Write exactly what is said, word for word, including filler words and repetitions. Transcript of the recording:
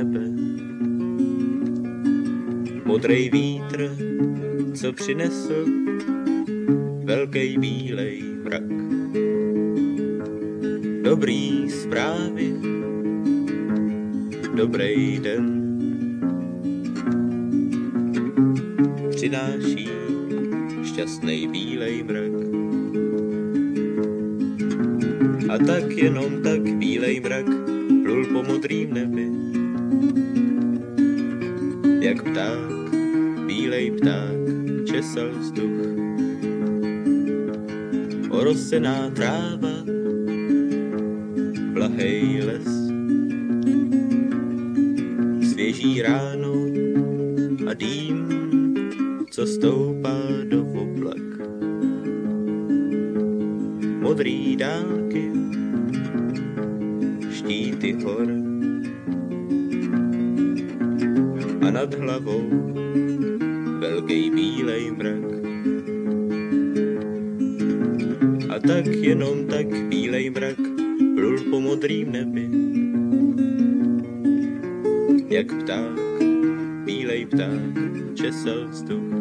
nebe. Modrej vítr, co přinesl velký bílej mrak. Dobrý zprávy, dobrý den přináší šťastný bílej mrak. A tak jenom tak bílej mrak plul po modrým nebi. Jak pták, bílej pták, česal vzduch. Orosená tráva, blahej les. Svěží ráno a dým, co stoupá do oblak. Modrý dálky, štíty hor a nad hlavou velký bílej mrak. A tak jenom tak bílej mrak plul po modrým nebi. Jak pták, bílej pták, česal vzduch.